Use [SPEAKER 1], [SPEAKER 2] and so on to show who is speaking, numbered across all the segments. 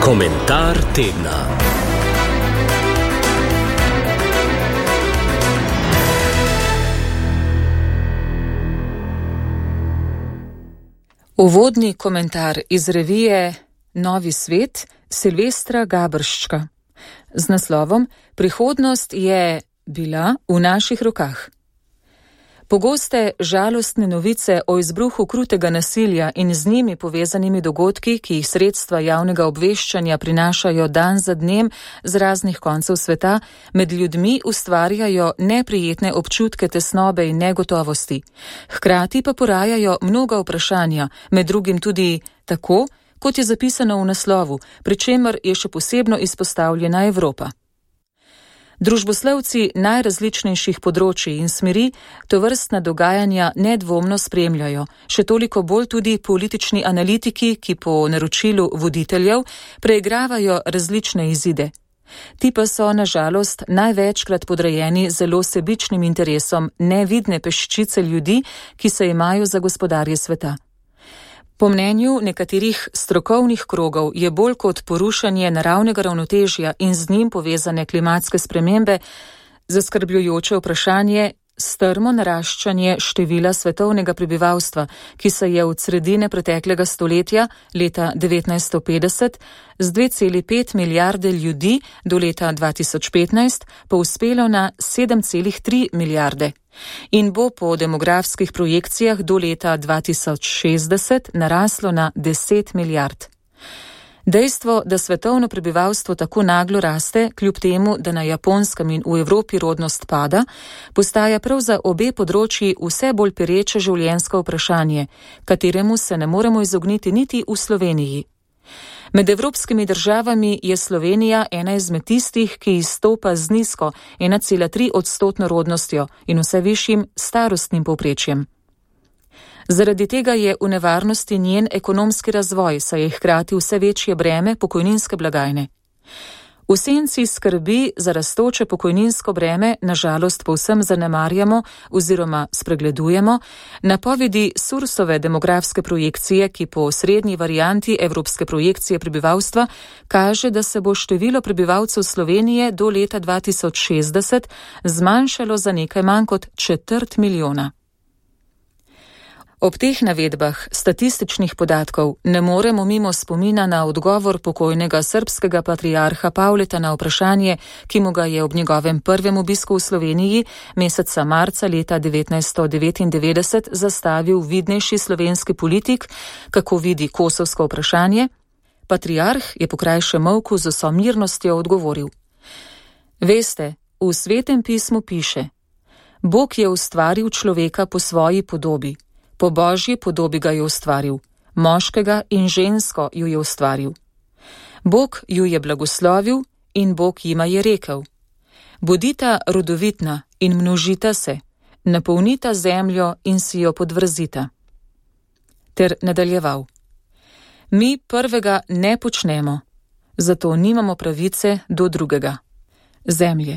[SPEAKER 1] Komentar tedna.
[SPEAKER 2] Uvodni komentar iz revije Novi svet Silvestra Gabrščka z naslovom Prihodnost je bila v naših rokah. Pogoste žalostne novice o izbruhu krutega nasilja in z njimi povezanimi dogodki, ki jih sredstva javnega obveščanja prinašajo dan za dnem z raznih koncev sveta, med ljudmi ustvarjajo neprijetne občutke tesnobe in negotovosti. Hkrati pa porajajo mnoga vprašanja, med drugim tudi tako, kot je zapisano v naslovu, pri čemer je še posebno izpostavljena Evropa. Družboslovci najrazličnejših področij in smeri tovrstna dogajanja nedvomno spremljajo, še toliko bolj tudi politični analitiki, ki po naročilu voditeljev preigravajo različne izide. Ti pa so, na žalost, največkrat podrejeni zelo sebičnim interesom nevidne peščice ljudi, ki se imajo za gospodarje sveta. Po mnenju nekaterih strokovnih krogov je bolj kot porušanje naravnega ravnotežja in z njim povezane klimatske spremembe zaskrbljujoče vprašanje strmo naraščanje števila svetovnega prebivalstva, ki se je od sredine preteklega stoletja, leta 1950, z 2,5 milijarde ljudi do leta 2015 povzpelo na 7,3 milijarde in bo po demografskih projekcijah do leta 2060 naraslo na 10 milijard. Dejstvo, da svetovno prebivalstvo tako naglo raste, kljub temu, da na Japonskem in v Evropi rodnost pada, postaja prav za obe področji vse bolj pereče življenjsko vprašanje, kateremu se ne moremo izogniti niti v Sloveniji. Med evropskimi državami je Slovenija ena izmed tistih, ki izstopa z nizko 1,3% rodnostjo in vse višjim starostnim povprečjem. Zaradi tega je v nevarnosti njen ekonomski razvoj, saj je hkrati vse večje breme pokojninske blagajne. V senci skrbi za rastoče pokojninsko breme na žalost povsem zanemarjamo oziroma spregledujemo napovedi Sursove demografske projekcije, ki po srednji varianti evropske projekcije prebivalstva kaže, da se bo število prebivalcev Slovenije do leta 2060 zmanjšalo za nekaj manj kot 250 000. Ob teh navedbah statističnih podatkov ne moremo mimo spomina na odgovor pokojnega srbskega patriarha Pavleta na vprašanje, ki mu ga je ob njegovem prvem obisku v Sloveniji meseca marca leta 1999 zastavil vidnejši slovenski politik, kako vidi kosovsko vprašanje. Patriarh je po krajšem molku z vso mirnostjo odgovoril: Veste, v Svetem pismu piše: Bog je ustvaril človeka po svoji podobi. Po Božji podobi ga je ustvaril, moškega in žensko ju je ustvaril. Bog ju je blagoslovil in Bog jima je rekel: Bodita rodovitna in množita se, napolnita zemljo in si jo podvrzita. Ter nadaljeval: Mi prvega ne počnemo, zato nimamo pravice do drugega, zemlje.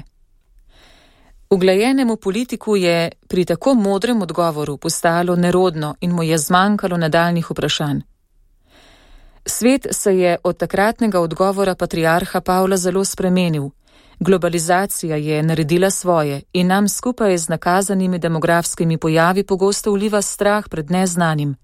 [SPEAKER 2] Uglajenemu politiku je pri tako modrem odgovoru postalo nerodno in mu je zmanjkalo nadaljnjih vprašanj. Svet se je od takratnega odgovora patriarha Pavla zelo spremenil. Globalizacija je naredila svoje in nam skupaj z nakazanimi demografskimi pojavi pogosto vliva strah pred neznanim.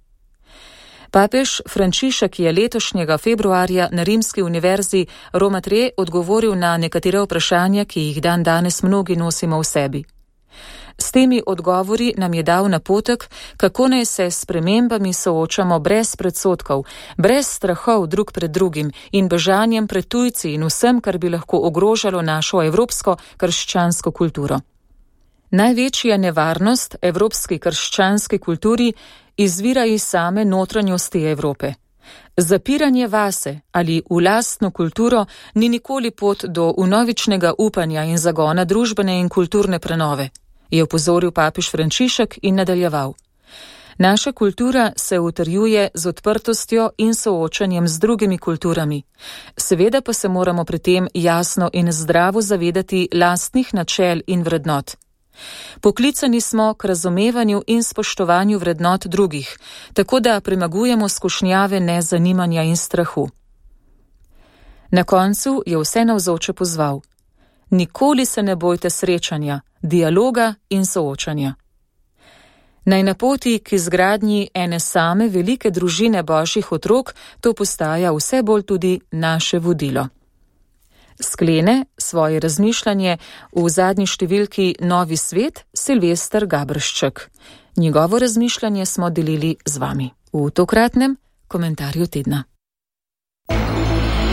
[SPEAKER 2] Papež Frančišek je letošnjega februarja na Rimski univerzi Roma III odgovoril na nekatera vprašanja, ki jih danes mnogi nosimo v sebi. S temi odgovori nam je dal napotek, kako naj se s spremembami soočamo brez predsodkov, brez strahov drug pred drugim in bežanjem pred tujci in vsem, kar bi lahko ogrožalo našo evropsko krščansko kulturo. Največja nevarnost evropski krščanski kulturi izvira iz same notranjosti Evrope. Zapiranje vase ali v lastno kulturo ni nikoli pot do vnovičnega upanja in zagona družbene in kulturne prenove, je opozoril papež Frančišek in nadaljeval. Naša kultura se utrjuje z odprtostjo in soočanjem z drugimi kulturami. Seveda pa se moramo pri tem jasno in zdravo zavedati lastnih načel in vrednot. Poklicani smo k razumevanju in spoštovanju vrednot drugih, tako da premagujemo skušnjave nezanimanja in strahu. Na koncu je vse navzoče pozval: nikoli se ne bojte srečanja, dialoga in soočanja. Naj na poti k izgradnji ene same velike družine božjih otrok to postaja vse bolj tudi naše vodilo. Sklene svoje razmišljanje v zadnji številki Novi svet Silvester Gabršček. Njegovo razmišljanje smo delili z vami v tokratnem komentarju tedna.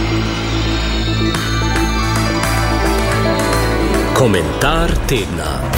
[SPEAKER 1] Komentar tedna.